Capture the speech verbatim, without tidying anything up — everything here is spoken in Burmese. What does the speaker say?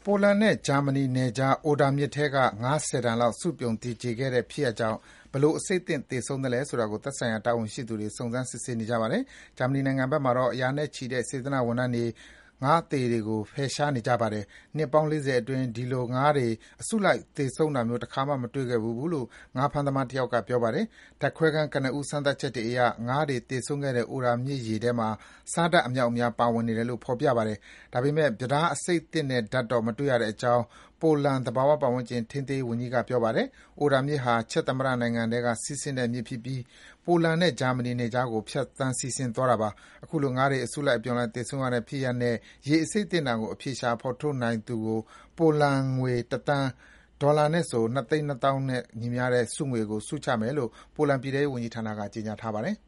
ပိုလန်နဲ့ဂျာမနီနယ်ခြား Oder မြစ်ထဲကငါးဆယ်တန်လောက်စုပြုံသေကျေခဲ့တဲ့ဖြစ်ရပ်ကြောင့်ဘယ်လိုအဆိပ်သင့်သေဆုံးသလဲဆိုတာကိုသက်ဆိုင်ရာတာဝန်ရှိသူတွေစုံစမ်းစစ်ဆေးနေကြပါတယ်။ဂျာမနီနိုင်ငံဘက်မှာတော့ရာနဲ့ချီတဲ့စေတနာ့ဝန်ထမ်းတွေငါးအသေတွေကိုဖယ်ရှားနေကြပါတယ်။နှစ်ပေါင်းလေးဆယ်အတွင်းဒီလိုငါးတွေအစုလိုက်သေဆုံးတာမျိုးတခါမှမတွေ့ခဲ့ဖူးဘူးလို့ငါးဖမ်းသမားတယောက်ကပြောပါတယ်။ဓာတ်ခွဲခန်းကနဦးစမ်းသပ်ချက်တွေအရငါးတွေသေဆုံးခဲ့တဲ့ Oder မြစ်ရေထဲမှာဆားဓာတ်အမြောက်အများပါဝင်နေတယ်လို့ဖော်ပြပါတယ်။ဒါပေမဲ့ပြဒါးအဆိပ်သင့်တဲ့ဓာတ်တော့မတွေ့ရတဲ့အကြောင်းပိုလန်သဘာဝပတ်ဝန်းကျင်ထိန်းသိမ်းရေးဝန်ကြီးကပြောပါတယ်။ Oder မြစ်ဟာချက်သမ္မတနိုင်ငံထဲကစီးဆင်းတဲ့မြစ်ဖြစ်ပြီးပိုလန်နဲ့ဂျာမနီနယ်ခြားကိုဖြတ်သန်းစီးဆင်းသွားတာပါ။အခုလိုငါးတွေအစုလိုက်အပြုံလိုက်သေဆုံးရတဲ့ဖြစ်ရပ်နဲ့ရေအဆိပ်သင့်တာကိုအဖြေရှာဖော်ထုတ်နိုင်သူကိုပိုလန်ငွေတသန်းဒေါ်လာနဲ့ဆိုနှစ်သိန်းနှစ်သောင်းနဲ့ညီမျှတဲ့ဆုငွေကိုဆုချမယ်လို့ပိုလန်ပြည်ထဲရေးဝန်ကြီးဌာနကကြေညာထားပါတယ်။